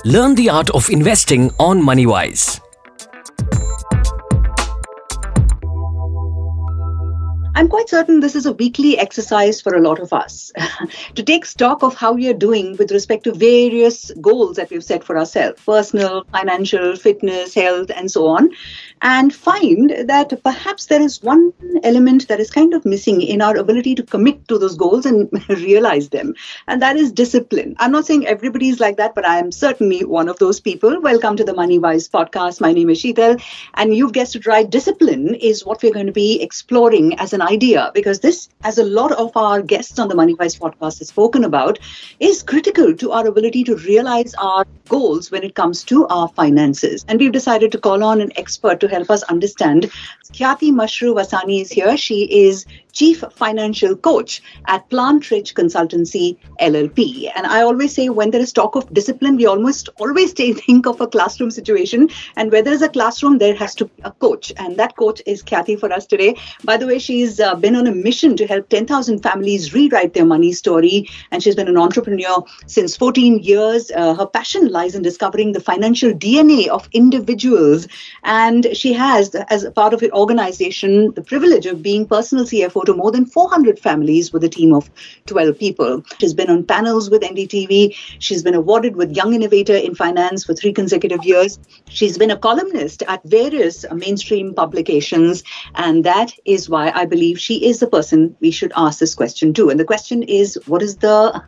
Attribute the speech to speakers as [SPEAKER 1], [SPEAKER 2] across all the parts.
[SPEAKER 1] Learn the art of investing on MoneyWise.
[SPEAKER 2] I'm quite certain this is a weekly exercise for a lot of us to take stock of how we are doing with respect to various goals that we've set for ourselves, personal, financial, fitness, health, and so on, and find that perhaps there is one element that is kind of missing in our ability to commit to those goals and realize them, and that is discipline. I'm not saying everybody is like that, but I am certainly one of those people. Welcome to the MoneyWise podcast. My name is Sheetal, and you've guessed it right. Discipline is what we're going to be exploring as an idea, because this, as a lot of our guests on the MoneyWise podcast has spoken about, is critical to our ability to realize our goals when it comes to our finances. And we've decided to call on an expert to help us understand. Khyati Mashru Vasani is here. She is Chief Financial Coach at Plant Rich Consultancy LLP. And I always say when there is talk of discipline, we almost always think of a classroom situation. And where there is a classroom, there has to be a coach. And that coach is Khyati for us today. By the way, she's been on a mission to help 10,000 families rewrite their money story. And she's been an entrepreneur since 14 years. Her passion lies in discovering the financial DNA of individuals. And she has, as a part of her organization, the privilege of being personal CFO to more than 400 families with a team of 12 people. She's been on panels with NDTV. She's been awarded with Young Innovator in Finance for 3 consecutive years. She's been a columnist at various mainstream publications. And that is why I believe she is the person we should ask this question to. And the question is, what is the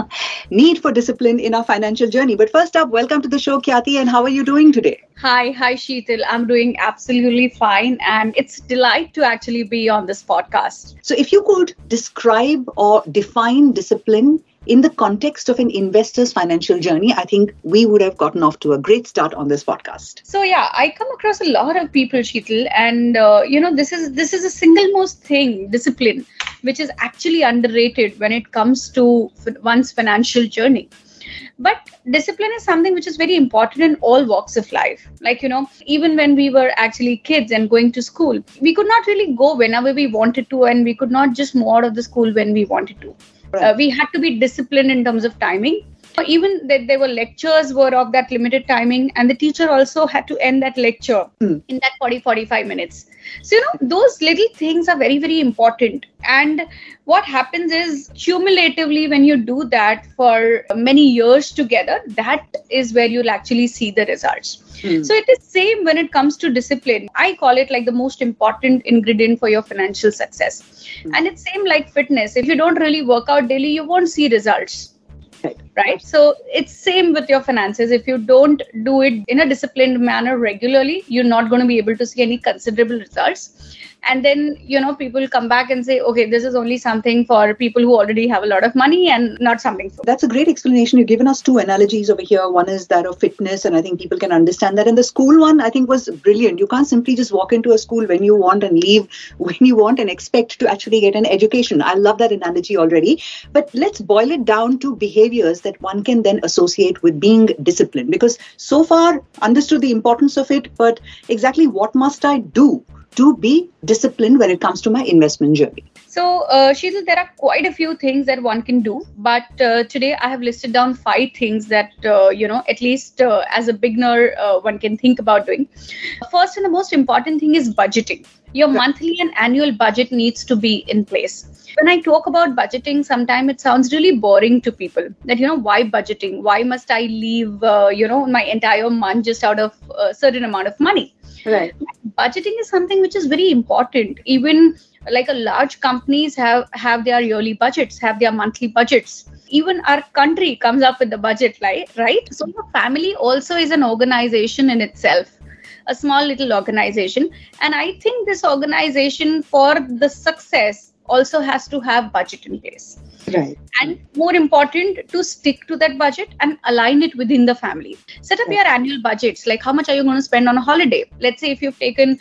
[SPEAKER 2] need for discipline in our financial journey? But first up, welcome to the show, Khyati, and how are you doing today?
[SPEAKER 3] Hi Sheetal. I'm doing absolutely fine, and it's a delight to actually be on this podcast.
[SPEAKER 2] So if you could describe or define discipline in the context of an investor's financial journey, I think we would have gotten off to a great start on this podcast.
[SPEAKER 3] So yeah, I come across a lot of people, Sheetal, and this is a single most thing, discipline, which is actually underrated when it comes to one's financial journey. But discipline is something which is very important in all walks of life. Even when we were actually kids and going to school, we could not really go whenever we wanted to, and we could not just move out of the school when we wanted to. We had to be disciplined in terms of timing. Even that there were lectures were of that limited timing, and the teacher also had to end that lecture in that 45 minutes. So, those little things are very, very important. And what happens is cumulatively, when you do that for many years together, that is where you'll actually see the results. So it is same when it comes to discipline. I call it like the most important ingredient for your financial success. And it's same like fitness. If you don't really work out daily, you won't see results. Right. So it's same with your finances. If you don't do it in a disciplined manner regularly, you're not going to be able to see any considerable results. And then, people come back and say, okay, this is only something for people who already have a lot of money and not something for.
[SPEAKER 2] That's a great explanation. You've given us 2 analogies over here. One is that of fitness, and I think people can understand that. And the school one, I think, was brilliant. You can't simply just walk into a school when you want and leave when you want and expect to actually get an education. I love that analogy already. But let's boil it down to behaviors that one can then associate with being disciplined. Because so far, understood the importance of it, but exactly what must I do to be disciplined when it comes to my investment journey?
[SPEAKER 3] So, Sheetal, there are quite a few things that one can do. But today I have listed down 5 things that, at least as a beginner, one can think about doing. First and the most important thing is budgeting. Your monthly and annual budget needs to be in place. When I talk about budgeting, sometimes it sounds really boring to people that, why budgeting? Why must I leave, my entire month just out of a certain amount of money?
[SPEAKER 2] Right.
[SPEAKER 3] Budgeting is something which is very important. Even like a large companies have their yearly budgets, have their monthly budgets. Even our country comes up with the budget, right? So your family also is an organization in itself, a small little organization. And I think this organization, for the success, also has to have budget in place.
[SPEAKER 2] Right.
[SPEAKER 3] And more important, to stick to that budget and align it within the family. Set up your annual budgets, like how much are you going to spend on a holiday? Let's say if you've taken,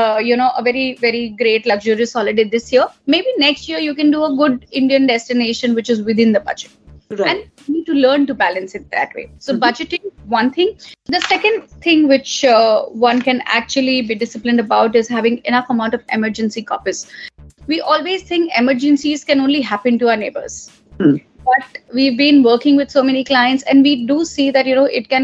[SPEAKER 3] a very, very great luxurious holiday this year, maybe next year you can do a good Indian destination, which is within the budget.
[SPEAKER 2] Right.
[SPEAKER 3] And you need to learn to balance it that way. So budgeting, one thing. The second thing which one can actually be disciplined about is having enough amount of emergency coffers. We always think emergencies can only happen to our neighbors. But we've been working with so many clients, and we do see that,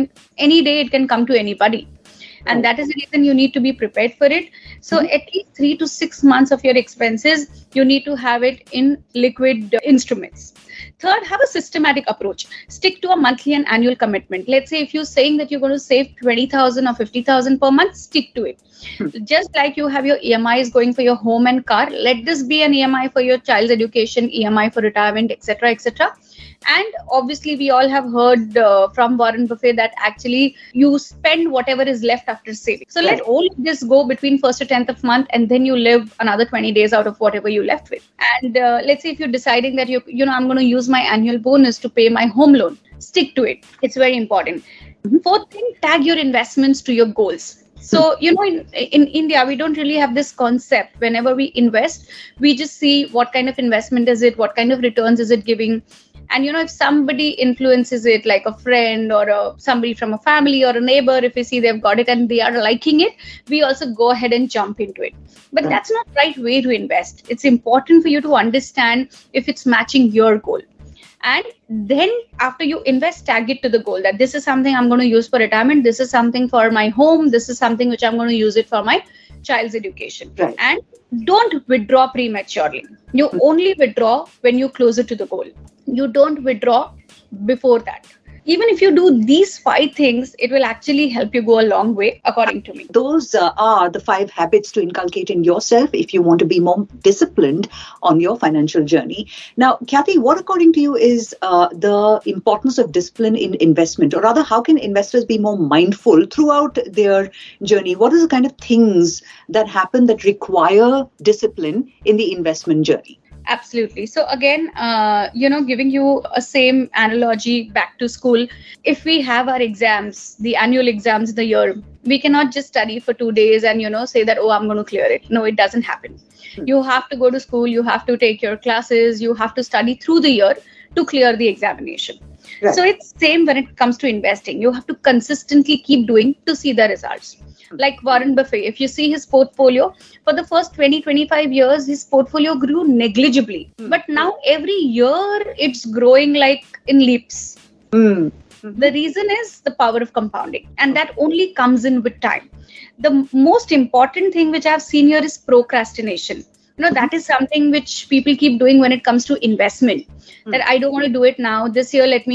[SPEAKER 3] any day it can come to anybody. And that is the reason you need to be prepared for it. So at least 3 to 6 months of your expenses, you need to have it in liquid instruments. Third, have a systematic approach. Stick to a monthly and annual commitment. Let's say if you're saying that you're going to save 20,000 or 50,000 per month, stick to it. Just like you have your EMIs going for your home and car, let this be an EMI for your child's education, EMI for retirement, etc., etc. And obviously, we all have heard from Warren Buffett that actually you spend whatever is left after saving. So let all of this go between 1st to 10th of month, and then you live another 20 days out of whatever you left with. And let's say if you're deciding that I'm going to use my annual bonus to pay my home loan, stick to it. It's very important. Fourth thing, tag your investments to your goals. So, in India, we don't really have this concept. Whenever we invest, we just see what kind of investment is it, what kind of returns is it giving. And, if somebody influences it, like a friend or somebody from a family or a neighbor, if we see they've got it and they are liking it, we also go ahead and jump into it. But that's not the right way to invest. It's important for you to understand if it's matching your goal. And then after you invest, tag it to the goal that this is something I'm going to use for retirement. This is something for my home. This is something which I'm going to use it for my child's education. Right. And don't withdraw prematurely. You only withdraw when you're closer to the goal. You don't withdraw before that. Even if you do these 5 things, it will actually help you go a long way, according to me.
[SPEAKER 2] Those are the 5 habits to inculcate in yourself if you want to be more disciplined on your financial journey. Now, Kathy, what according to you is the importance of discipline in investment? Or rather, how can investors be more mindful throughout their journey? What are the kind of things that happen that require discipline in the investment journey?
[SPEAKER 3] Absolutely. So again, giving you a same analogy back to school, if we have our exams, the annual exams in the year, we cannot just study for 2 days and, say that, I'm going to clear it. No, it doesn't happen. You have to go to school, you have to take your classes, you have to study through the year to clear the examination. Right. So it's same when it comes to investing. You have to consistently keep doing to see the results. Like Warren Buffett, if you see his portfolio, for the first 20-25 years, his portfolio grew negligibly. But now every year it's growing like in leaps. The reason is the power of compounding, and that only comes in with time. The most important thing which I've seen here is procrastination. That is something which people keep doing when it comes to investment. That I don't want to do it now. This year, let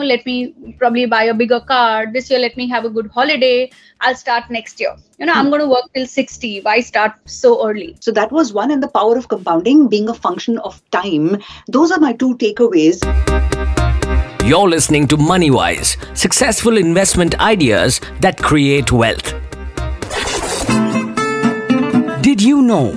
[SPEAKER 3] me probably buy a bigger car. This year, let me have a good holiday. I'll start next year. I'm going to work till 60. Why start so early?
[SPEAKER 2] So that was one, and the power of compounding being a function of time. Those are my 2 takeaways.
[SPEAKER 1] You're listening to MoneyWise, successful investment ideas that create wealth.
[SPEAKER 4] Did you know?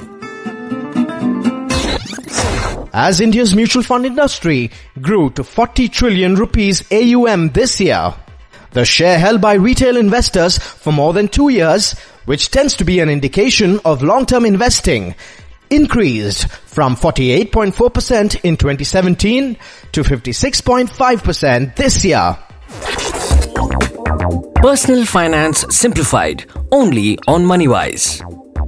[SPEAKER 4] As India's mutual fund industry grew to 40 trillion rupees AUM this year, the share held by retail investors for more than 2 years, which tends to be an indication of long-term investing, increased from 48.4% in 2017 to 56.5% this year.
[SPEAKER 1] Personal Finance Simplified, only on MoneyWise.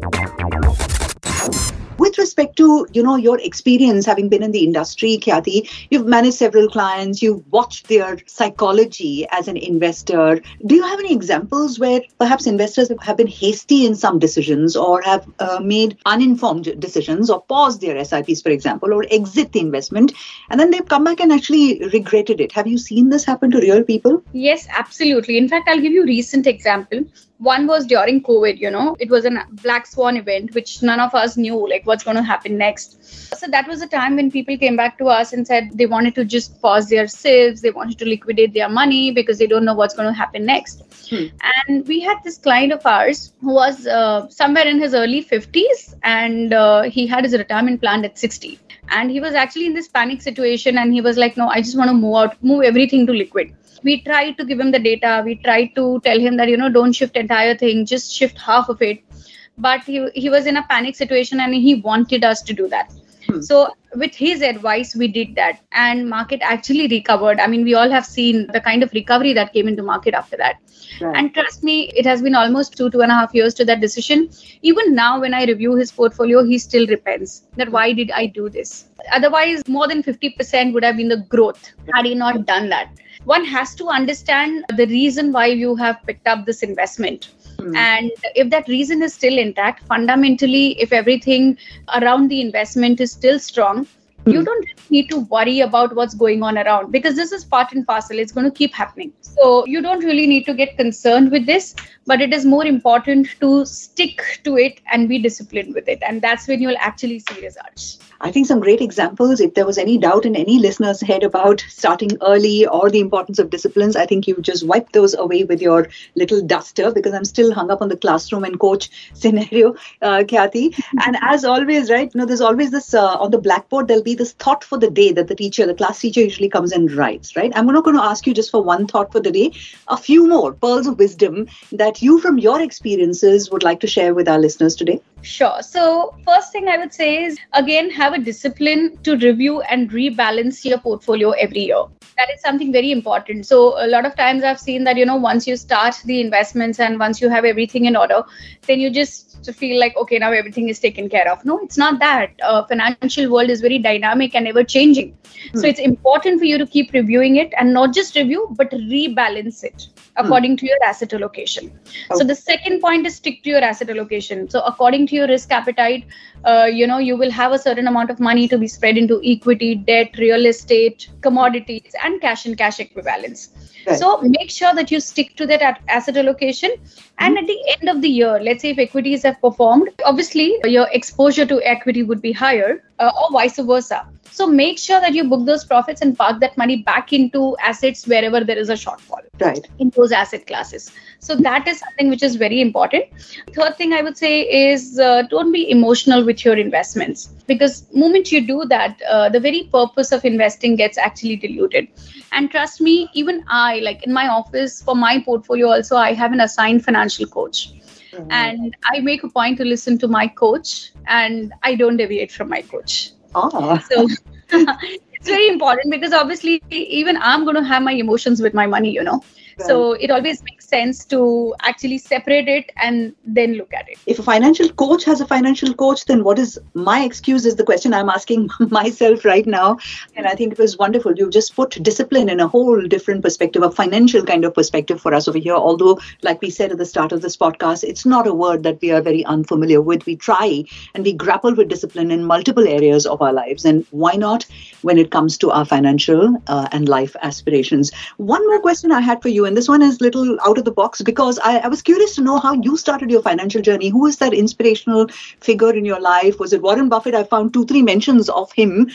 [SPEAKER 2] With respect to, your experience having been in the industry, Kathy, you've managed several clients, you've watched their psychology as an investor. Do you have any examples where perhaps investors have been hasty in some decisions or have made uninformed decisions or paused their SIPs, for example, or exit the investment, and then they've come back and actually regretted it? Have you seen this happen to real people?
[SPEAKER 3] Yes, absolutely. In fact, I'll give you a recent example. One was during COVID, it was a black swan event, which none of us knew, like what's going to happen next. So that was a time when people came back to us and said they wanted to just pause their SIVs, they wanted to liquidate their money because they don't know what's going to happen next. And we had this client of ours who was somewhere in his early 50s, and he had his retirement planned at 60. And he was actually in this panic situation, and he was like, no, I just want to move everything to liquid. We tried to give him the data. We tried to tell him that, don't shift entire thing, just shift half of it. But he was in a panic situation and he wanted us to do that. So with his advice, we did that, and market actually recovered. I mean, we all have seen the kind of recovery that came into market after that.
[SPEAKER 2] Right.
[SPEAKER 3] And trust me, it has been almost 2.5 years to that decision. Even now, when I review his portfolio, he still repents that why did I do this? Otherwise, more than 50% would have been the growth had he not done that. One has to understand the reason why you have picked up this investment. And if that reason is still intact, fundamentally, if everything around the investment is still strong, you don't need to worry about what's going on around, because this is part and parcel. It's going to keep happening. So you don't really need to get concerned with this, but it is more important to stick to it and be disciplined with it. And that's when you'll actually see results.
[SPEAKER 2] I think some great examples. If there was any doubt in any listener's head about starting early or the importance of disciplines, I think you just wipe those away with your little duster, because I'm still hung up on the classroom and coach scenario, Khyati. And as always, right, there's always this on the blackboard, there'll be this thought for the day that the class teacher usually comes and writes, right? I'm not going to ask you just for one thought for the day, a few more pearls of wisdom that you from your experiences would like to share with our listeners today.
[SPEAKER 3] Sure. So first thing I would say is, again, have a discipline to review and rebalance your portfolio every year. That is something very important. So a lot of times I've seen that, once you start the investments and once you have everything in order, then you just feel like, okay, now everything is taken care of. No, it's not that. Financial world is very dynamic and ever changing. So it's important for you to keep reviewing it, and not just review, but rebalance it according to your asset allocation. So the second point is stick to your asset allocation. So according to your risk appetite, you will have a certain amount of money to be spread into equity, debt, real estate, commodities, and cash and cash equivalents. Right. So make sure that you stick to that asset allocation. And at the end of the year, let's say if equities have performed, obviously your exposure to equity would be higher, or vice versa. So make sure that you book those profits and park that money back into assets wherever there is a shortfall,
[SPEAKER 2] right,
[SPEAKER 3] in those asset classes. So that is something which is very important. Third thing I would say is don't be emotional with your investments, because moment you do that, the very purpose of investing gets actually diluted. And trust me, even I, like in my office for my portfolio also, I have an assigned financial coach. And I make a point to listen to my coach, and I don't deviate from my coach. So it's very important, because obviously even I'm going to have my emotions with my money, So it always makes sense to actually separate it and then look at it.
[SPEAKER 2] If a financial coach has a financial coach, then what is my excuse is the question I'm asking myself right now. And I think it was wonderful. You just put discipline in a whole different perspective, a financial kind of perspective for us over here. Although, like we said at the start of this podcast, it's not a word that we are very unfamiliar with. We try and we grapple with discipline in multiple areas of our lives. And why not when it comes to our financial and life aspirations? One more question I had for you, and this one is little out of the box, because I was curious to know how you started your financial journey. Who is that inspirational figure in your life? Was it Warren Buffett? I found 2-3 mentions of him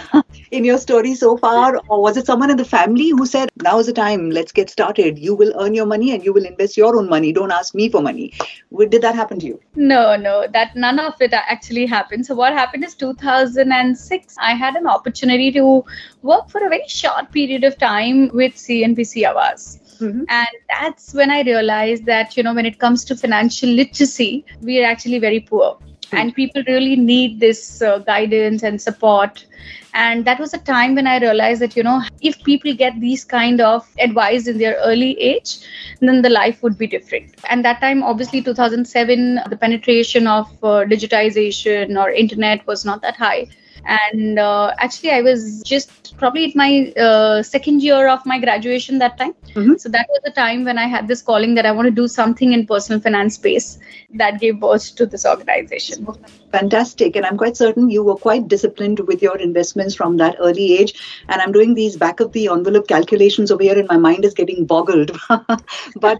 [SPEAKER 2] in your story so far. Or was it someone in the family who said, now is the time, let's get started. You will earn your money and you will invest your own money. Don't ask me for money. Did that happen to you?
[SPEAKER 3] No, that none of it actually happened. So what happened is 2006, I had an opportunity to work for a very short period of time with CNBC Awaaz. And that's when I realized that, when it comes to financial literacy, we are actually very poor. And people really need this guidance and support. And that was a time when I realized that, if people get these kind of advice in their early age, then the life would be different. And that time, obviously, 2007, the penetration of digitization or internet was not that high. And actually, I was just probably at my second year of my graduation that time. So that was the time when I had this calling that I want to do something in personal finance space. That gave birth to this organization.
[SPEAKER 2] Fantastic. And I'm quite certain you were quite disciplined with your investments from that early age. And I'm doing these back of the envelope calculations over here and my mind is getting boggled. But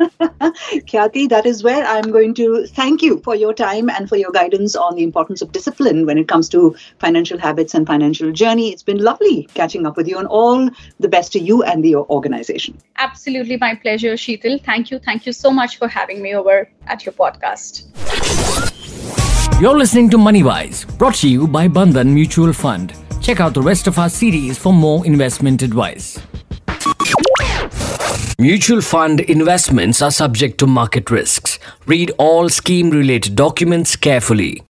[SPEAKER 2] Khyati, that is where I'm going to thank you for your time and for your guidance on the importance of discipline when it comes to financial habits and financial journey. It's been lovely catching up with you, and all the best to you and your organization.
[SPEAKER 3] Absolutely my pleasure, Sheetal. Thank you. Thank you so much for having me over at your podcast.
[SPEAKER 1] You're listening to MoneyWise, brought to you by Bandhan Mutual Fund. Check out the rest of our series for more investment advice. Mutual fund investments are subject to market risks. Read all scheme-related documents carefully.